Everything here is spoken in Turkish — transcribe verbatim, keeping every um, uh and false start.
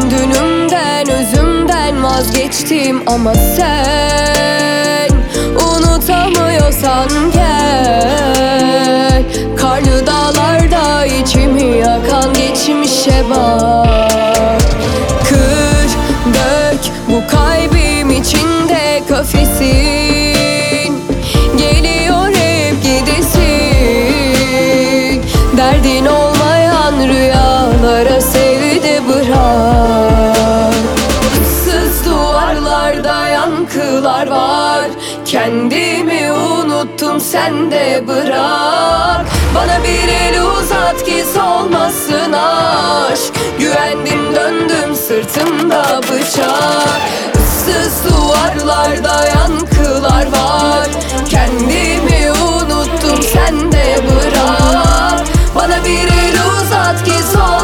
dünümden, özümden vazgeçtim ama sen unutamıyorsan gel. Karlı dağlarda içimi yakan geçmişe bak. Kır, dök bu kalbim içinde kafesin. Geliyor hep gidesin. Derdin olmayan rüyalara sevdi bırak. Issız duvarlarda yankılar var. Kendimi unuttum, sen de bırak. Bana bir el uzat ki solmasın aşk. Güvendim döndüm sırtımda bıçak. Issız duvarlarda yankılar var. Kendimi unuttum, sen de bırak. Bana bir el uzat ki solmasın